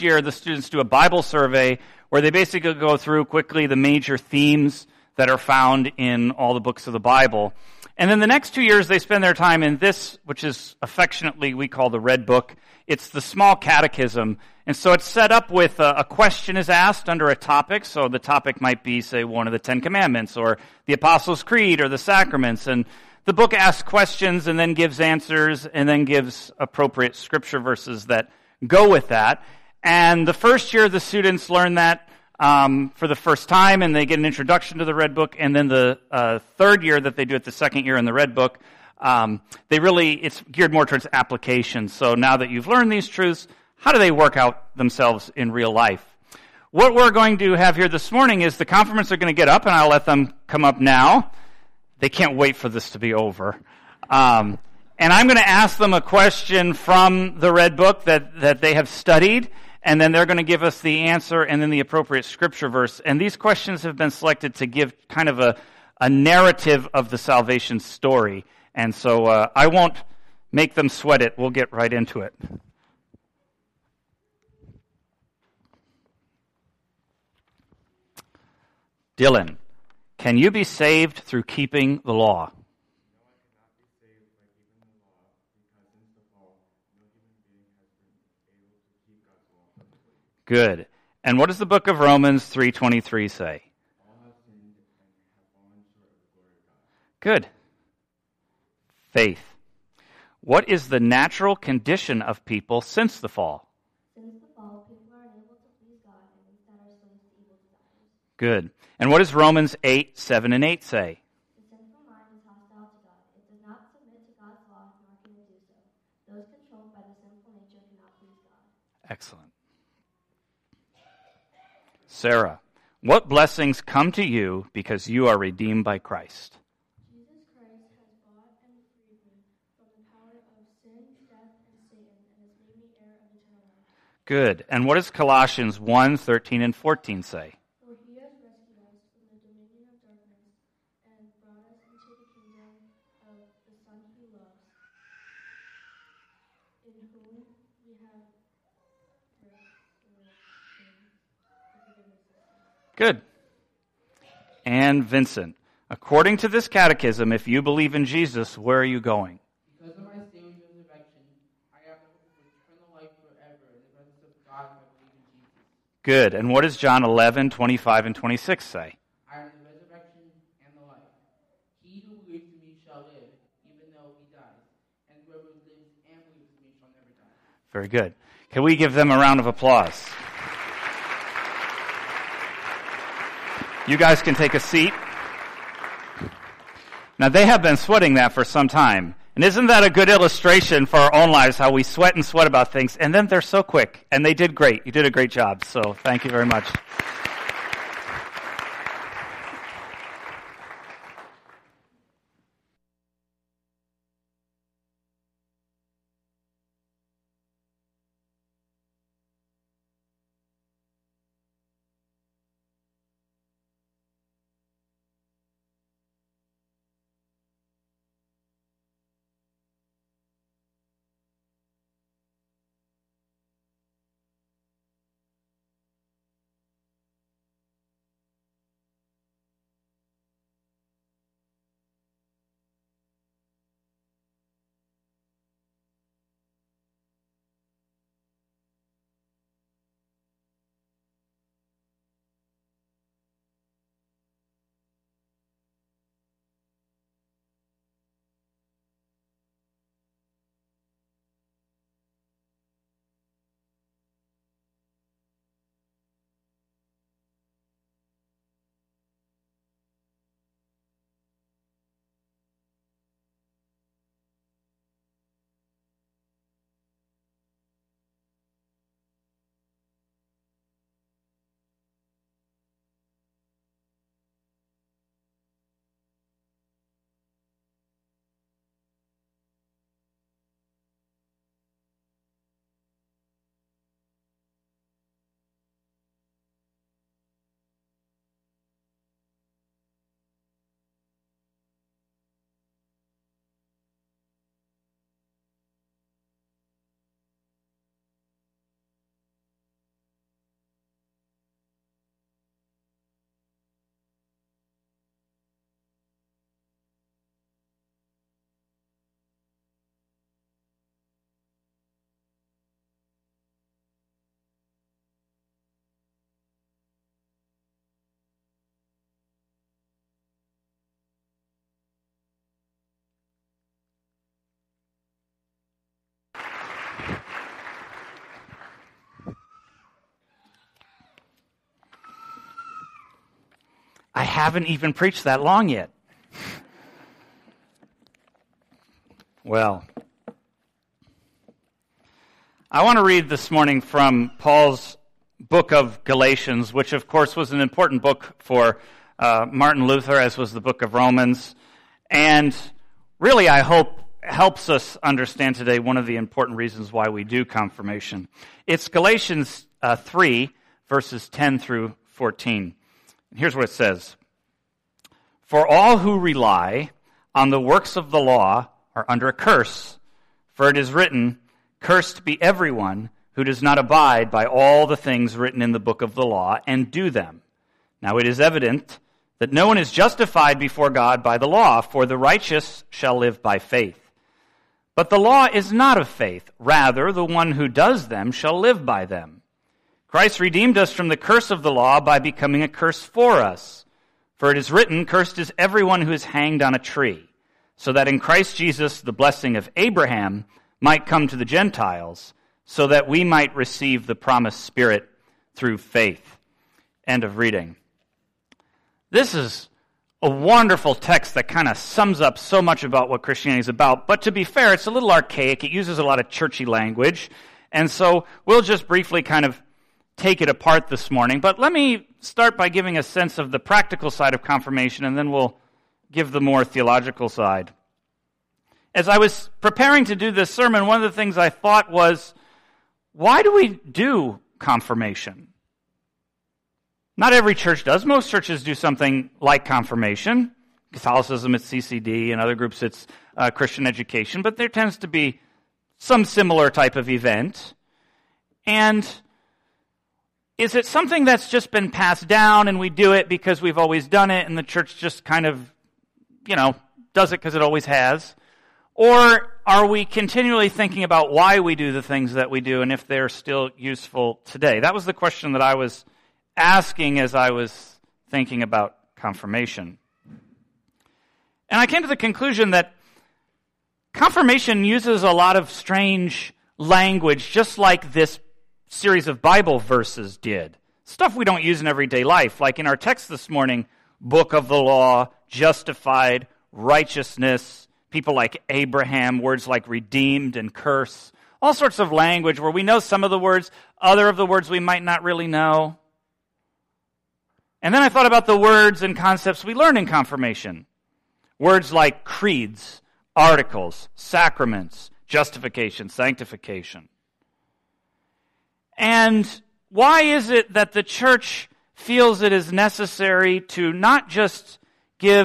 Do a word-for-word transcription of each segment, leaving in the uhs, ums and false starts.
year, the students do a Bible survey where they basically go through quickly the major themes that are found in all the books of the Bible. And then the next two years, they spend their time in this, which is affectionately we call the Red Book. It's the small catechism. And so it's set up with a, a question is asked under a topic. So the topic might be, say, one of the Ten Commandments or the Apostles' Creed or the sacraments. And the book asks questions and then gives answers and then gives appropriate scripture verses that go with that. And the first year, the students learn that um, for the first time, and they get an introduction to the Red Book. And then the uh, third year that they do it, the second year in the Red Book, um, they really, it's geared more towards application. So now that you've learned these truths, how do they work out themselves in real life? What we're going to have here this morning is the confirmants are going to get up, and I'll let them come up now. They can't wait for this to be over. Um, and I'm going to ask them a question from the Red Book that, that they have studied, and then they're going to give us the answer and then the appropriate scripture verse. And these questions have been selected to give kind of a, a narrative of the salvation story. And so uh, I won't make them sweat it. We'll get right into it. Dylan, can you be saved through keeping the law? Good. And what does the book of Romans three twenty-three say? Good. Faith. What is the natural condition of people since the fall? Since the fall, people are unable to please God and instead are slaves to evil desires. Good. And what does Romans eight, seven, and eight say? The sinful mind is hostile to God. It does not submit to God's law, nor can it do so. Those controlled by the sinful nature cannot please God. Excellent. Sarah, what blessings come to you because you are redeemed by Christ? Jesus Christ has bought and freed me from the power of sin, death, and Satan, and has made me heir of eternal life. Good. And what does Colossians one, thirteen, and fourteen say? For he has rescued us from the dominion of darkness and brought us into the kingdom of the Son he loves, in whom we have Good. And Vincent, according to this catechism, if you believe in Jesus, where are you going? Because of my saving resurrection, I have eternal life forever in the presence of God if I believe in Jesus. Good. And what does John eleven, twenty-five, and twenty-six say? I am the resurrection and the life. He who believes in me shall live, even though he dies. And whoever lives and believes in me shall never die. Very good. Can we give them a round of applause? You guys can take a seat. Now, they have been sweating that for some time. And isn't that a good illustration for our own lives, how we sweat and sweat about things, and then they're so quick. And they did great. You did a great job. So thank you very much. haven't even preached that long yet. Well, I want to read this morning from Paul's book of Galatians, which of course was an important book for uh, Martin Luther, as was the book of Romans. And really, I hope, helps us understand today one of the important reasons why we do confirmation. It's Galatians uh, three, verses ten through fourteen. And here's what it says. For all who rely on the works of the law are under a curse, for it is written, cursed be everyone who does not abide by all the things written in the book of the law and do them. Now it is evident that no one is justified before God by the law, for the righteous shall live by faith. But the law is not of faith. Rather, the one who does them shall live by them. Christ redeemed us from the curse of the law by becoming a curse for us. For it is written, cursed is everyone who is hanged on a tree, so that in Christ Jesus the blessing of Abraham might come to the Gentiles, so that we might receive the promised Spirit through faith. End of reading. This is a wonderful text that kind of sums up so much about what Christianity is about. But to be fair, it's a little archaic. It uses a lot of churchy language. And so we'll just briefly kind of take it apart this morning. But let me start by giving a sense of the practical side of confirmation, and then we'll give the more theological side. As I was preparing to do this sermon, one of the things I thought was, why do we do confirmation? Not every church does. Most churches do something like confirmation. Catholicism, it's C C D, and other groups, it's uh, Christian education. But there tends to be some similar type of event. And is it something that's just been passed down and we do it because we've always done it and the church just kind of, you know, does it because it always has? Or are we continually thinking about why we do the things that we do and if they're still useful today? That was the question that I was asking as I was thinking about confirmation. And I came to the conclusion that confirmation uses a lot of strange language, just like this series of Bible verses did. Stuff we don't use in everyday life, like in our text this morning, book of the law, justified, righteousness, people like Abraham, words like redeemed and curse, all sorts of language where we know some of the words, other of the words we might not really know. And then I thought about the words and concepts we learn in confirmation. Words like creeds, articles, sacraments, justification, sanctification. And why is it that the church feels it is necessary to not just give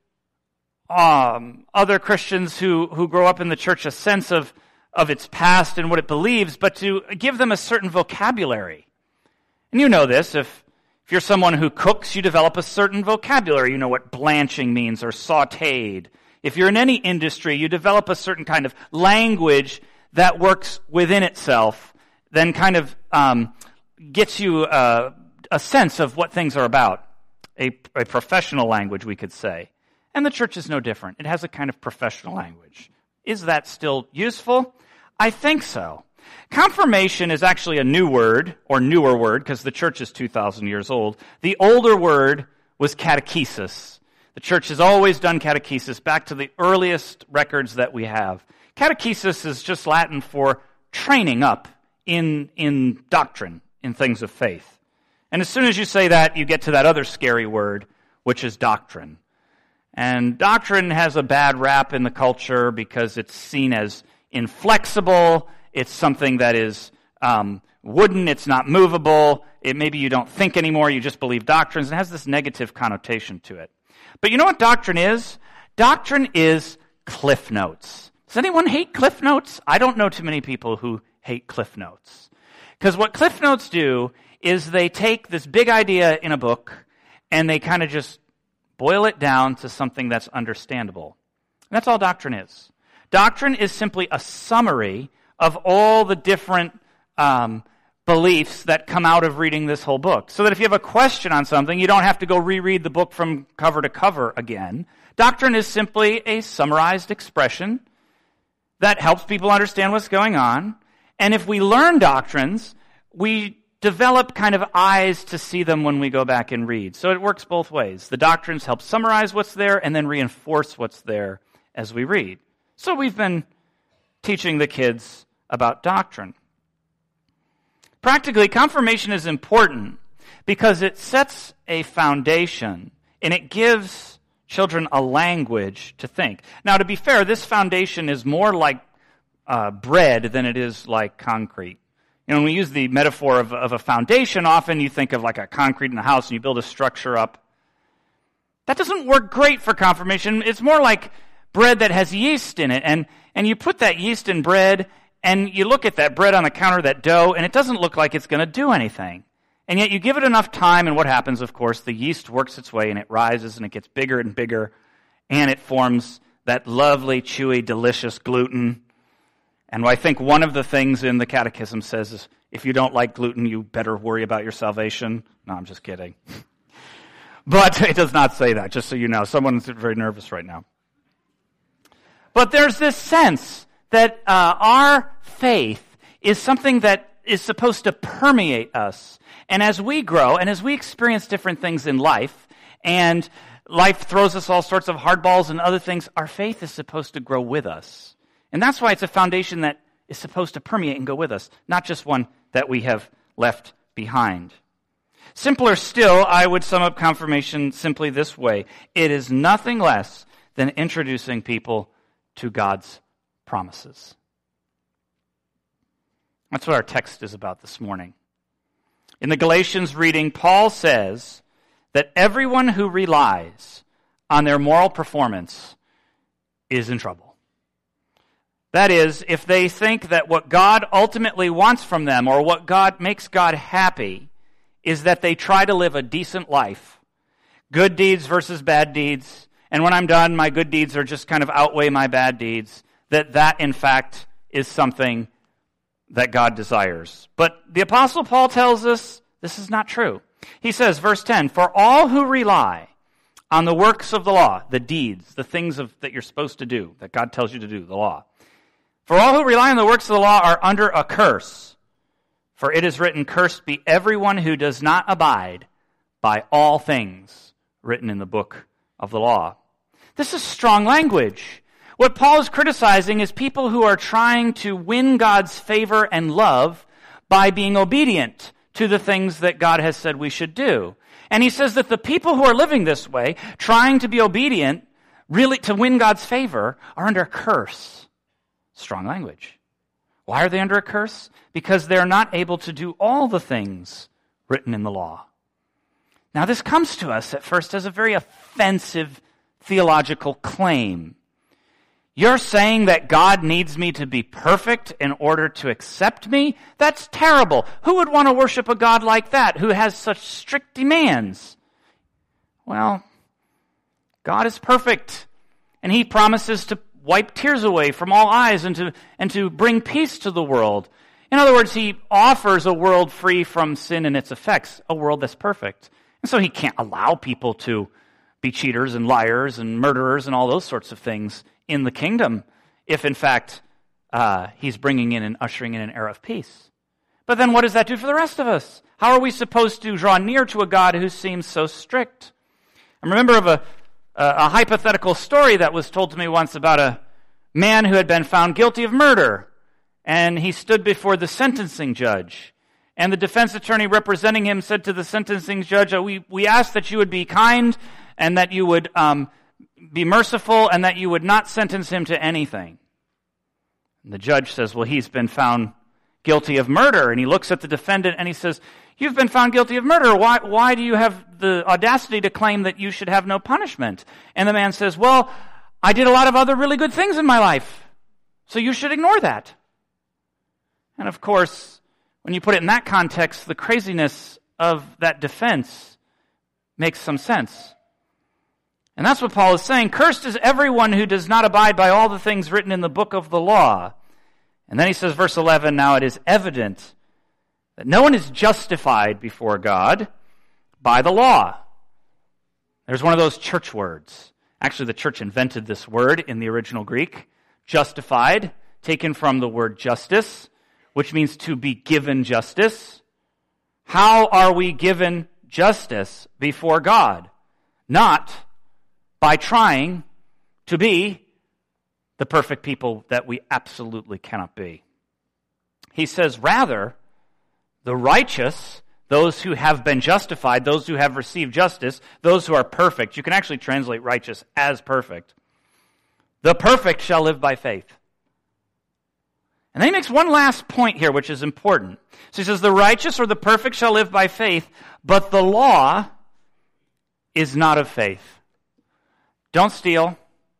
um, other Christians who, who grow up in the church a sense of, of its past and what it believes, but to give them a certain vocabulary? And you know this, if If you're someone who cooks, you develop a certain vocabulary. You know what blanching means or sautéed. If you're in any industry, you develop a certain kind of language that works within itself, then kind of um, gets you uh, a sense of what things are about. A, a professional language, we could say. And the church is no different. It has a kind of professional language. Is that still useful? I think so. Confirmation is actually a new word, or newer word, because the church is two thousand years old. The older word was catechesis. The church has always done catechesis back to the earliest records that we have. Catechesis is just Latin for training up in, in doctrine, in things of faith. And as soon as you say that, you get to that other scary word, which is doctrine. And doctrine has a bad rap in the culture because it's seen as inflexible. It's something that is um, wooden, it's not movable, it, maybe you don't think anymore, you just believe doctrines, and it has this negative connotation to it. But you know what doctrine is? Doctrine is Cliff Notes. Does anyone hate Cliff Notes? I don't know too many people who hate Cliff Notes. Because what Cliff Notes do is they take this big idea in a book and they kind of just boil it down to something that's understandable. And that's all doctrine is. Doctrine is simply a summary of all the different um, beliefs that come out of reading this whole book. So that if you have a question on something, you don't have to go reread the book from cover to cover again. Doctrine is simply a summarized expression that helps people understand what's going on. And if we learn doctrines, we develop kind of eyes to see them when we go back and read. So it works both ways. The doctrines help summarize what's there and then reinforce what's there as we read. So we've been teaching the kids about doctrine. Practically, confirmation is important because it sets a foundation and it gives children a language to think. Now, to be fair, this foundation is more like uh, bread than it is like concrete. You know, when we use the metaphor of, of a foundation, often you think of like a concrete in a house and you build a structure up. That doesn't work great for confirmation. It's more like bread that has yeast in it. And, and you put that yeast in bread and you look at that bread on the counter, that dough, and it doesn't look like it's going to do anything. And yet you give it enough time, and what happens, of course, the yeast works its way, and it rises, and it gets bigger and bigger, and it forms that lovely, chewy, delicious gluten. And I think one of the things in the Catechism says is, if you don't like gluten, you better worry about your salvation. No, I'm just kidding. But it does not say that, just so you know. Someone's very nervous right now. But there's this sense that uh, our faith is something that is supposed to permeate us. And as we grow, and as we experience different things in life, and life throws us all sorts of hardballs and other things, our faith is supposed to grow with us. And that's why it's a foundation that is supposed to permeate and go with us, not just one that we have left behind. Simpler still, I would sum up confirmation simply this way. It is nothing less than introducing people to God's promises. That's what our text is about this morning. In the Galatians reading, Paul says that everyone who relies on their moral performance is in trouble. That is, if they think that what God ultimately wants from them or what God makes God happy is that they try to live a decent life, good deeds versus bad deeds, and when I'm done, my good deeds are just kind of outweigh my bad deeds, that that, in fact, is something that God desires. But the Apostle Paul tells us this is not true. He says, verse ten, "For all who rely on the works of the law," the deeds, the things of, that you're supposed to do, that God tells you to do, the law. "For all who rely on the works of the law are under a curse. For it is written, 'Cursed be everyone who does not abide by all things written in the book of the law.'" This is strong language. What Paul is criticizing is people who are trying to win God's favor and love by being obedient to the things that God has said we should do. And he says that the people who are living this way, trying to be obedient, really to win God's favor, are under a curse. Strong language. Why are they under a curse? Because they're not able to do all the things written in the law. Now, this comes to us at first as a very offensive theological claim. You're saying that God needs me to be perfect in order to accept me? That's terrible. Who would want to worship a God like that, who has such strict demands? Well, God is perfect, and he promises to wipe tears away from all eyes and to, and to bring peace to the world. In other words, he offers a world free from sin and its effects, a world that's perfect. And so he can't allow people to be cheaters and liars and murderers and all those sorts of things in the kingdom, if in fact uh, he's bringing in and ushering in an era of peace. But then what does that do for the rest of us? How are we supposed to draw near to a God who seems so strict? I remember of a, a, a hypothetical story that was told to me once about a man who had been found guilty of murder, and he stood before the sentencing judge. And the defense attorney representing him said to the sentencing judge, we, we ask that you would be kind and that you would um, be merciful and that you would not sentence him to anything. And the judge says, well, he's been found guilty of murder. And he looks at the defendant and he says, you've been found guilty of murder. Why, why do you have the audacity to claim that you should have no punishment? And the man says, well, I did a lot of other really good things in my life, so you should ignore that. And of course, when you put it in that context, the craziness of that defense makes some sense. And that's what Paul is saying. Cursed is everyone who does not abide by all the things written in the book of the law. And then he says, verse eleven, now it is evident that no one is justified before God by the law. There's one of those church words. Actually, the church invented this word in the original Greek. Justified, taken from the word justice, which means to be given justice. How are we given justice before God? Not by trying to be the perfect people that we absolutely cannot be. He says, rather, the righteous, those who have been justified, those who have received justice, those who are perfect. You can actually translate righteous as perfect. The perfect shall live by faith. And then he makes one last point here, which is important. So he says, the righteous or the perfect shall live by faith, but the law is not of faith. Don't steal.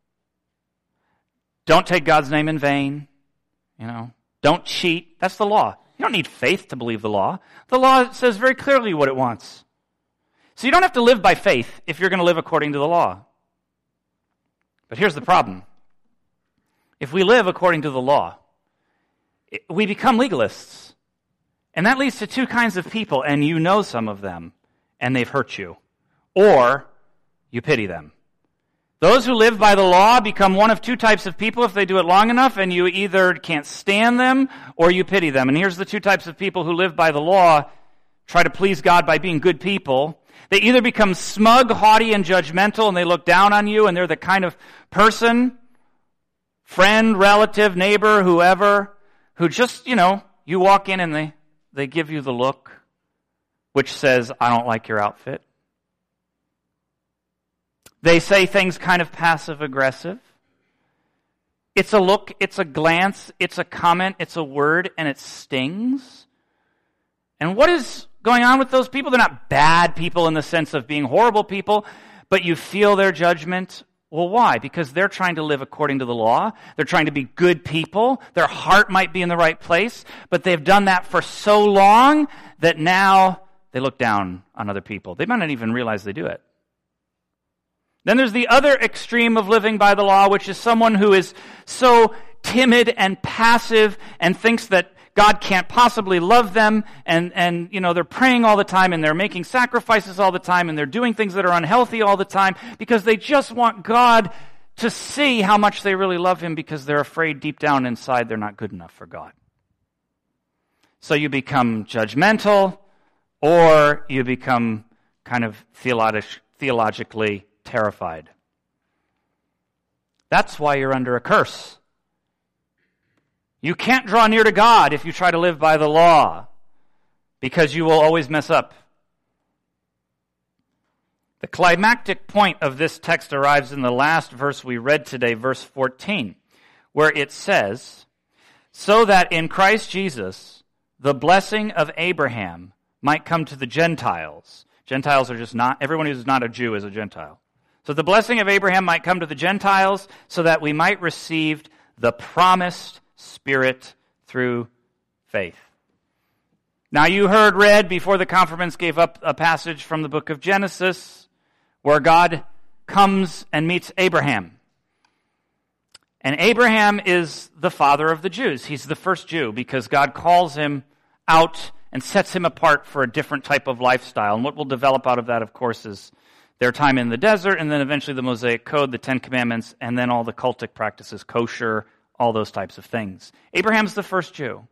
Don't take God's name in vain. You know, don't cheat. That's the law. You don't need faith to believe the law. The law says very clearly what it wants. So you don't have to live by faith if you're going to live according to the law. But here's the problem. If we live according to the law, we become legalists. And that leads to two kinds of people, and you know some of them, and they've hurt you. Or you pity them. Those who live by the law become one of two types of people if they do it long enough, and you either can't stand them or you pity them. And here's the two types of people who live by the law, try to please God by being good people. They either become smug, haughty, and judgmental, and they look down on you, and they're the kind of person, friend, relative, neighbor, whoever, who just, you know, you walk in and they, they give you the look, which says, I don't like your outfit. They say things kind of passive-aggressive. It's a look, it's a glance, it's a comment, it's a word, and it stings. And what is going on with those people? They're not bad people in the sense of being horrible people, but you feel their judgment. Well, why? Because they're trying to live according to the law. They're trying to be good people. Their heart might be in the right place, but they've done that for so long that now they look down on other people. They might not even realize they do it. Then there's the other extreme of living by the law, which is someone who is so timid and passive and thinks that God can't possibly love them, and, and you know, they're praying all the time, and they're making sacrifices all the time, and they're doing things that are unhealthy all the time because they just want God to see how much they really love Him because they're afraid deep down inside they're not good enough for God. So you become judgmental, or you become kind of theologic, theologically terrified. That's why you're under a curse. You can't draw near to God if you try to live by the law, because you will always mess up. The climactic point of this text arrives in the last verse we read today, verse fourteen, where it says, so that in Christ Jesus, the blessing of Abraham might come to the Gentiles. Gentiles are just not, everyone who's not a Jew is a Gentile. So the blessing of Abraham might come to the Gentiles so that we might receive the promised Spirit through faith. Now you heard read before the confirmants gave up a passage from the book of Genesis where God comes and meets Abraham. And Abraham is the father of the Jews. He's the first Jew because God calls him out and sets him apart for a different type of lifestyle. And what will develop out of that, of course, is their time in the desert, and then eventually the Mosaic Code, the Ten Commandments, and then all the cultic practices, kosher, all those types of things. Abraham's the first Jew.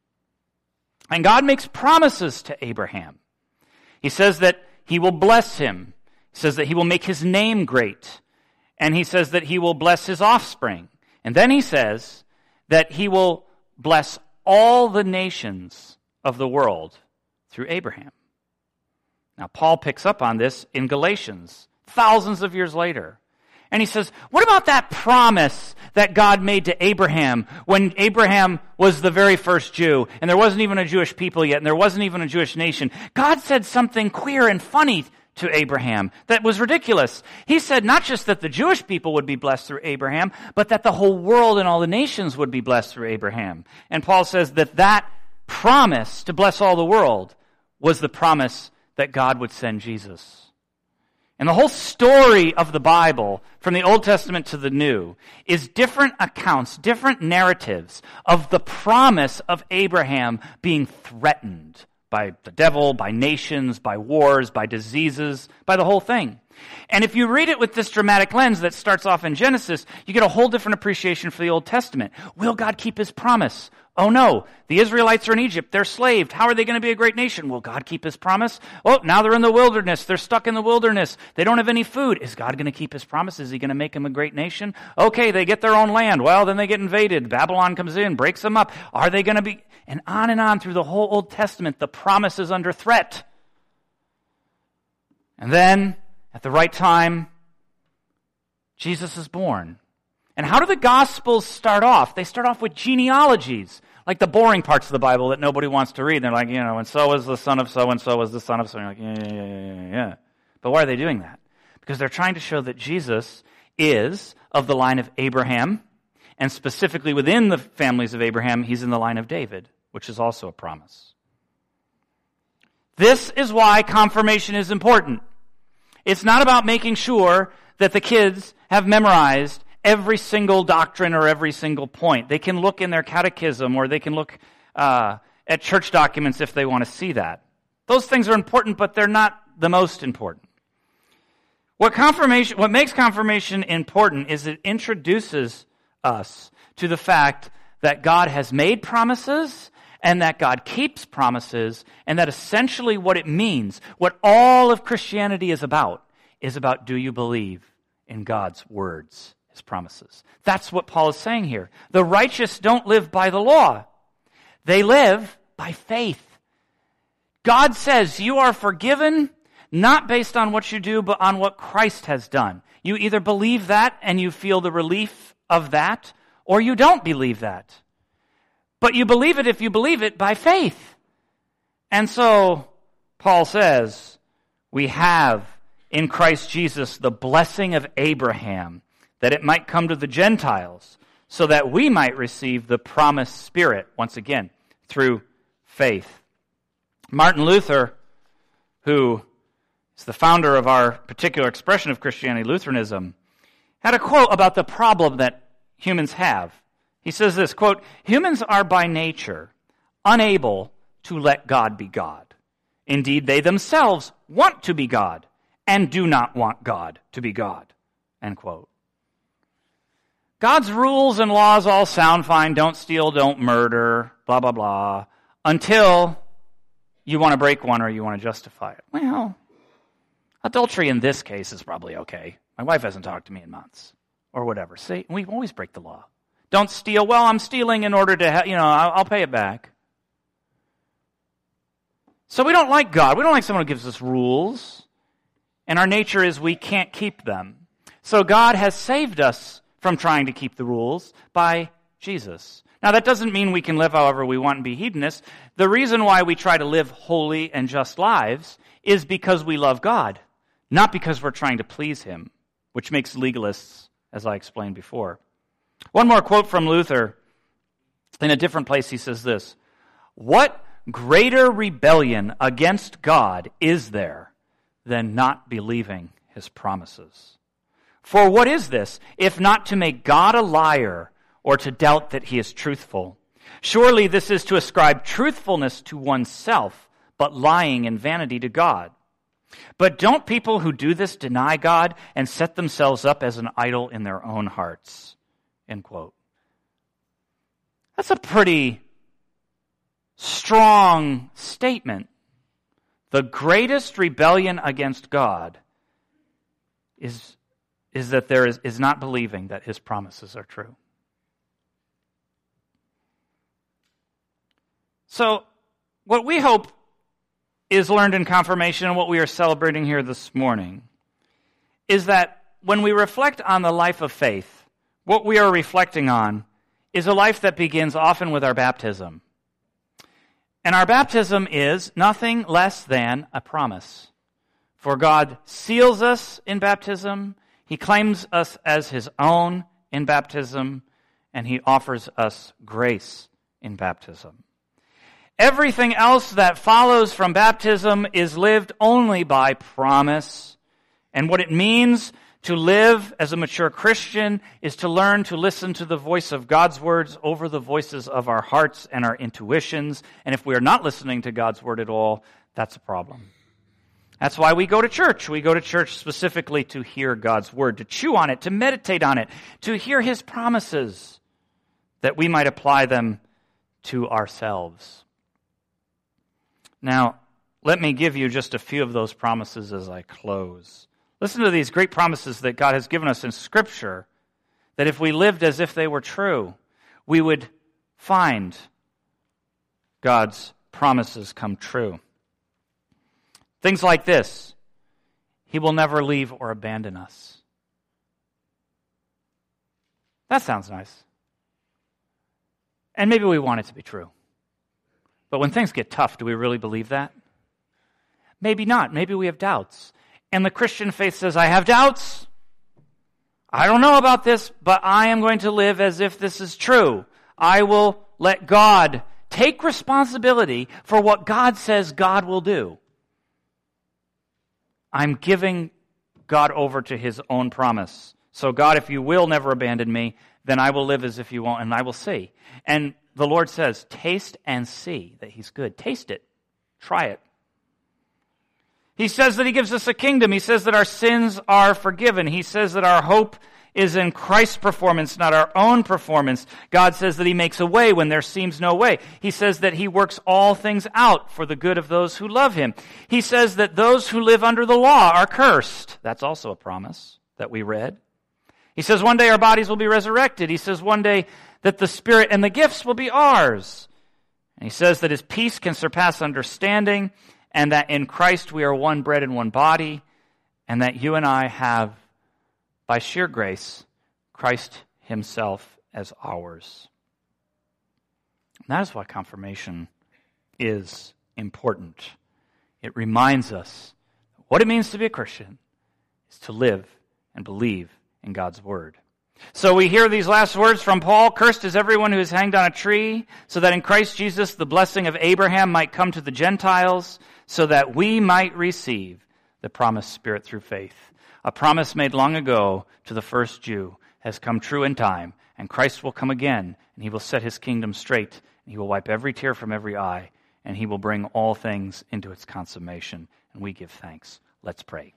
And God makes promises to Abraham. He says that He will bless him. He says that He will make his name great. And He says that He will bless his offspring. And then He says that He will bless all the nations of the world through Abraham. Now, Paul picks up on this in Galatians, thousands of years later. And he says, what about that promise that God made to Abraham when Abraham was the very first Jew, and there wasn't even a Jewish people yet, and there wasn't even a Jewish nation? God said something queer and funny to Abraham that was ridiculous. He said not just that the Jewish people would be blessed through Abraham, but that the whole world and all the nations would be blessed through Abraham. And Paul says that that promise to bless all the world was the promise that God would send Jesus. And the whole story of the Bible, from the Old Testament to the New, is different accounts, different narratives of the promise of Abraham being threatened by the devil, by nations, by wars, by diseases, by the whole thing. And if you read it with this dramatic lens that starts off in Genesis, you get a whole different appreciation for the Old Testament. Will God keep His promise? Oh no, the Israelites are in Egypt. They're slaved. How are they going to be a great nation? Will God keep his promise? Oh, now they're in the wilderness. They're stuck in the wilderness. They don't have any food. Is God going to keep his promise? Is he going to make them a great nation? Okay, they get their own land. Well, then they get invaded. Babylon comes in, breaks them up. Are they going to be... And on and on through the whole Old Testament, the promise is under threat. And then, at the right time, Jesus is born. And how do the Gospels start off? They start off with genealogies, like the boring parts of the Bible that nobody wants to read. They're like, you know, and so was the son of so-and-so was the son of so. You're like, yeah, yeah, yeah, yeah, yeah, yeah. But why are they doing that? Because they're trying to show that Jesus is of the line of Abraham, and specifically within the families of Abraham, he's in the line of David, which is also a promise. This is why confirmation is important. It's not about making sure that the kids have memorized every single doctrine or every single point. They can look in their catechism or they can look uh, at church documents if they want to see that. Those things are important, but they're not the most important. What confirmation, what makes confirmation important is it introduces us to the fact that God has made promises and that God keeps promises, and that essentially what it means, what all of Christianity is about, is about, do you believe in God's words, his promises? That's what Paul is saying here. The righteous don't live by the law. They live by faith. God says you are forgiven not based on what you do, but on what Christ has done. You either believe that and you feel the relief of that, or you don't believe that. But you believe it if you believe it by faith. And so, Paul says, we have in Christ Jesus the blessing of Abraham, that it might come to the Gentiles, so that we might receive the promised Spirit, once again, through faith. Martin Luther, who is the founder of our particular expression of Christianity, Lutheranism, had a quote about the problem that humans have. He says this, quote, humans are by nature unable to let God be God. Indeed, they themselves want to be God and do not want God to be God, end quote. God's rules and laws all sound fine. Don't steal, don't murder, blah, blah, blah, until you want to break one or you want to justify it. Well, adultery in this case is probably okay. My wife hasn't talked to me in months or whatever. See, we always break the law. Don't steal. Well, I'm stealing in order to, ha- you know, I'll, I'll pay it back. So we don't like God. We don't like someone who gives us rules. And our nature is we can't keep them. So God has saved us from trying to keep the rules by Jesus. Now, that doesn't mean we can live however we want and be hedonists. The reason why we try to live holy and just lives is because we love God, not because we're trying to please him, which makes legalists, as I explained before. One more quote from Luther. In a different place, he says this, what greater rebellion against God is there than not believing his promises? For what is this, if not to make God a liar or to doubt that he is truthful? Surely this is to ascribe truthfulness to oneself, but lying and vanity to God. But don't people who do this deny God and set themselves up as an idol in their own hearts? End quote. That's a pretty strong statement. The greatest rebellion against God is, is that there is, is not believing that his promises are true. So, what we hope is learned in confirmation and what we are celebrating here this morning is that when we reflect on the life of faith, what we are reflecting on is a life that begins often with our baptism. And our baptism is nothing less than a promise. For God seals us in baptism, he claims us as his own in baptism, and he offers us grace in baptism. Everything else that follows from baptism is lived only by promise. And what it means to live as a mature Christian is to learn to listen to the voice of God's words over the voices of our hearts and our intuitions. And if we are not listening to God's word at all, that's a problem. That's why we go to church. We go to church specifically to hear God's word, to chew on it, to meditate on it, to hear his promises, that we might apply them to ourselves. Now, let me give you just a few of those promises as I close. Listen to these great promises that God has given us in Scripture, that if we lived as if they were true, we would find God's promises come true. Things like this: He will never leave or abandon us. That sounds nice. And maybe we want it to be true. But when things get tough, do we really believe that? Maybe not. Maybe we have doubts. And the Christian faith says, I have doubts. I don't know about this, but I am going to live as if this is true. I will let God take responsibility for what God says God will do. I'm giving God over to His own promise. So God, if you will never abandon me, then I will live as if you won't, and I will see. And the Lord says, taste and see that He's good. Taste it. Try it. He says that He gives us a kingdom. He says that our sins are forgiven. He says that our hope is in Christ's performance, not our own performance. God says that He makes a way when there seems no way. He says that He works all things out for the good of those who love Him. He says that those who live under the law are cursed. That's also a promise that we read. He says one day our bodies will be resurrected. He says one day that the Spirit and the gifts will be ours. And He says that His peace can surpass understanding, and that in Christ we are one bread and one body, and that you and I have, by sheer grace, Christ Himself as ours. And that is why confirmation is important. It reminds us what it means to be a Christian is to live and believe in God's Word. So we hear these last words from Paul: cursed is everyone who is hanged on a tree, so that in Christ Jesus the blessing of Abraham might come to the Gentiles, so that we might receive the promised Spirit through faith. A promise made long ago to the first Jew has come true in time, and Christ will come again, and He will set His kingdom straight, and He will wipe every tear from every eye, and He will bring all things into its consummation. And we give thanks. Let's pray.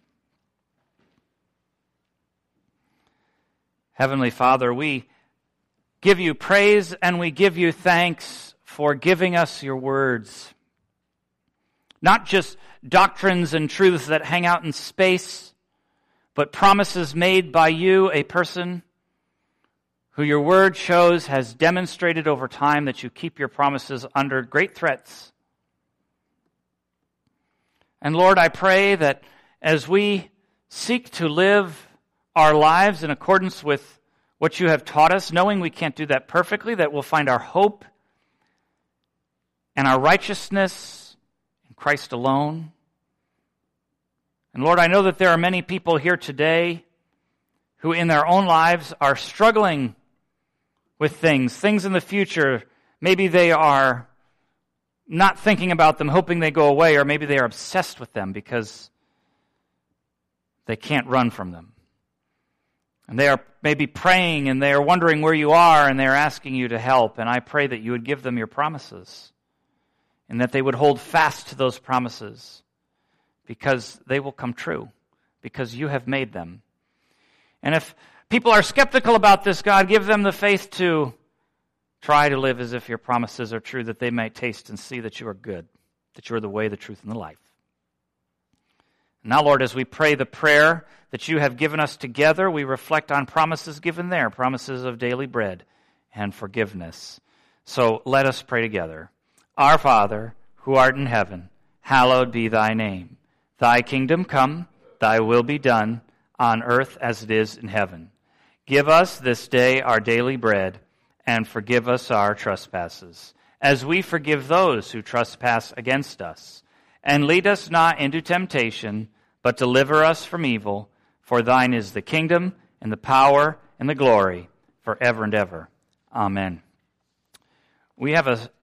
Heavenly Father, we give You praise and we give You thanks for giving us Your words. Not just doctrines and truths that hang out in space, but promises made by You, a person who Your Word shows has demonstrated over time that You keep Your promises under great threats. And Lord, I pray that as we seek to live our lives in accordance with what You have taught us, knowing we can't do that perfectly, that we'll find our hope and our righteousness in Christ alone. And Lord, I know that there are many people here today who in their own lives are struggling with things, things in the future. Maybe they are not thinking about them, hoping they go away, or maybe they are obsessed with them because they can't run from them. And they are maybe praying and they are wondering where You are and they are asking You to help. And I pray that You would give them Your promises and that they would hold fast to those promises because they will come true because You have made them. And if people are skeptical about this, God, give them the faith to try to live as if Your promises are true, that they might taste and see that You are good, that You are the way, the truth, and the life. Now, Lord, as we pray the prayer that You have given us together, we reflect on promises given there, promises of daily bread and forgiveness. So let us pray together. Our Father, who art in heaven, hallowed be Thy name. Thy kingdom come, Thy will be done, on earth as it is in heaven. Give us this day our daily bread, and forgive us our trespasses, as we forgive those who trespass against us. And lead us not into temptation, but deliver us from evil. For Thine is the kingdom, and the power, and the glory, forever and ever. Amen. We have a